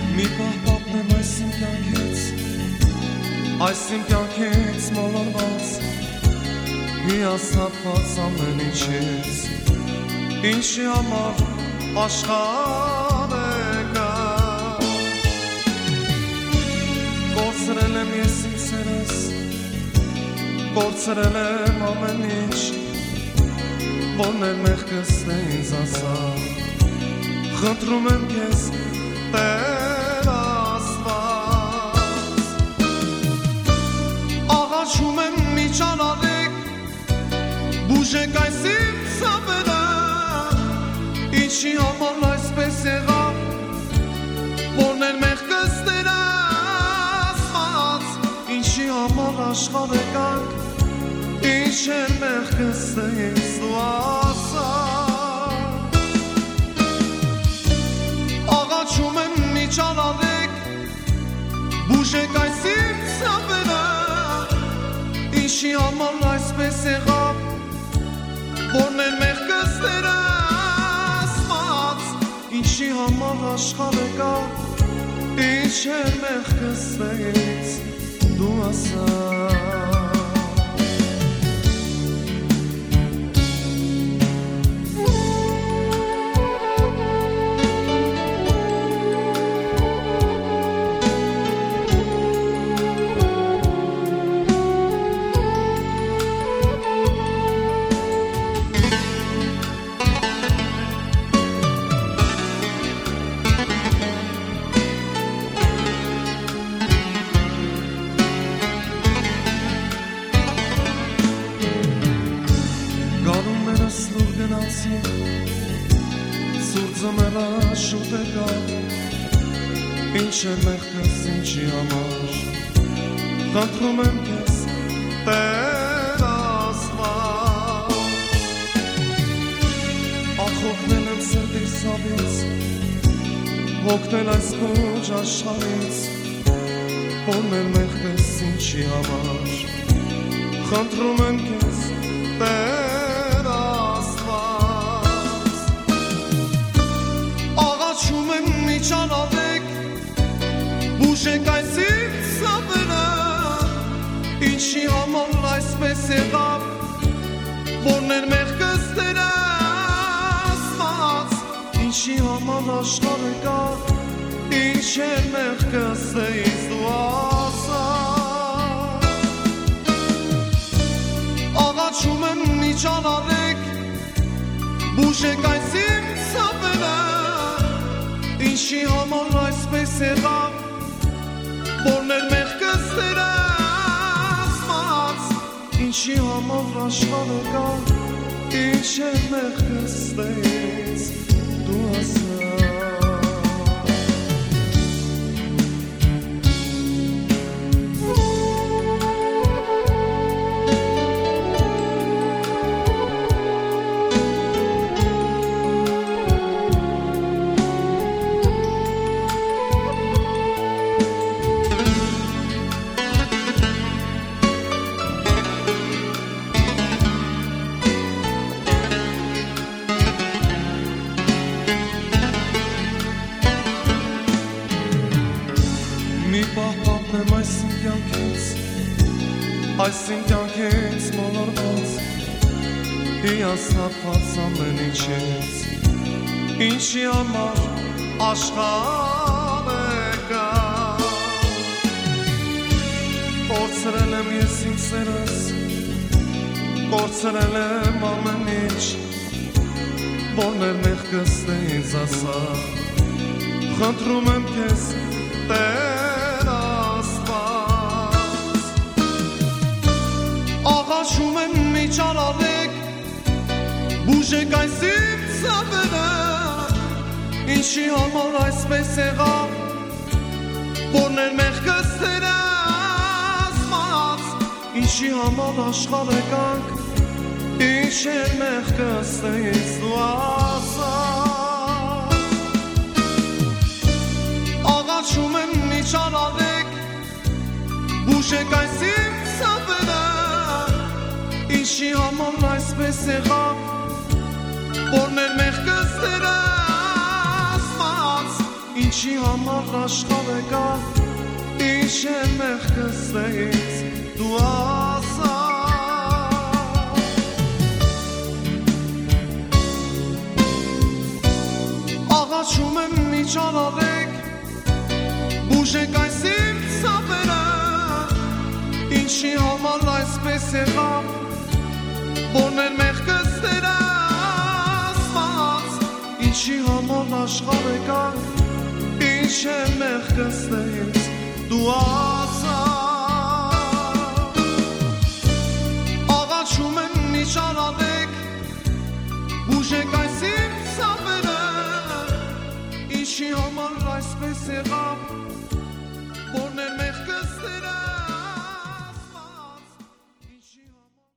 Մի պահ պապնեմ այս իմ կյանքից, այս իմ կյանքից մոլորված, հիասթափված ամեն ինչից, ինչի համար աշխարհը կա։ Կորցրել եմ ես իմ սերս, կորցրել եմ ամեն ինչ, որներ մեղքս թե ինձ ասա, խնդրում եմ քեզ Տեր Աստված, աղաչում եմ միջանալիք, բուժեք այս իմ սավերը, ինչի համար այսպես եղավ, որներ մեղքս Տեր Աստված, ինչի համար աշխարհը կանք, ինչ էր մեղքս թե ինձ դու ասա։ Աղաչում եմ միջանալիք, բուժեք այս իմ սավերը, ինչի համար այսպես եղավ, որներ մեղքս Տեր Աստված, ինչի համար աշխարհը կա, ինչ էր մեղքս թե ինձ դու ասա։ Ձմեռը շուտ է գա, ինչ է մեղքս ինչի համար, խնդրում եմ քեզ Տեր Աստված, ախոթնել եմ սրտիս ցավից, հոգնել այս ողջ աշխարհից, որներ մեղքս ինչի համար, խնդրում եմ քեզ Տեր Աստված, աղաչում եմ միջանալիք, բուժեք այս իմ սավերը, ինչի համար այսպես եղավ, որներ մեղքս Տեր Աստված, ինչի համար աշխարհը կա, ինչ էր մեղքս թե ինձ դու ասա։ Աղաչում եմ միջանալիք, բուժեք այս իմ սավերը, ինչի համար այսպես եղավ, որներ մեղքս Տեր Աստված, ինչի համար աշխարհը կա, ինչ է մեղքս թե ինձ դու ասա։ Մի պահ պապնեմ այս իմ կյանքից, այս իմ կյանքից մոլորված, հիասթափված ամեն ինչից, ինչի համար աշխարհը կա։ Կորցրել եմ ես իմ սերս, կորցրել եմ ամեն ինչ, որներ մեղքս թե ինձ ասա, խնդրում եմ քեզ Տեր Աստված, աղաչում եմ միջանալիք, բուժեք այս իմ սավերը, ինչի համար այսպես եղավ, որներ մեղքս Տեր Աստված, ինչի համար աշխարհը կանք, ինչ էր մեղքս թե ինձ դու ասա։ Աղաչում եմ միջանալիք, բուժեք այս իմ սավերը, ինչի համար այսպես եղավ, որներ մեղքս Տեր Աստված, ինչի համար աշխարհը կա, ինչ է մեղքստես դու ասա աղաչում եմ միջարարեք բուժեք այս իմ սավերը ինչի համար այսպես եղավ որներ մեղքս դերասված ինչի համար աշխարհը կա ինչ է մեղքս դες դու ասա աղաչում եմ միջարարեք բուժեք այս իմ սավերը ինչի համար այսպես եղավ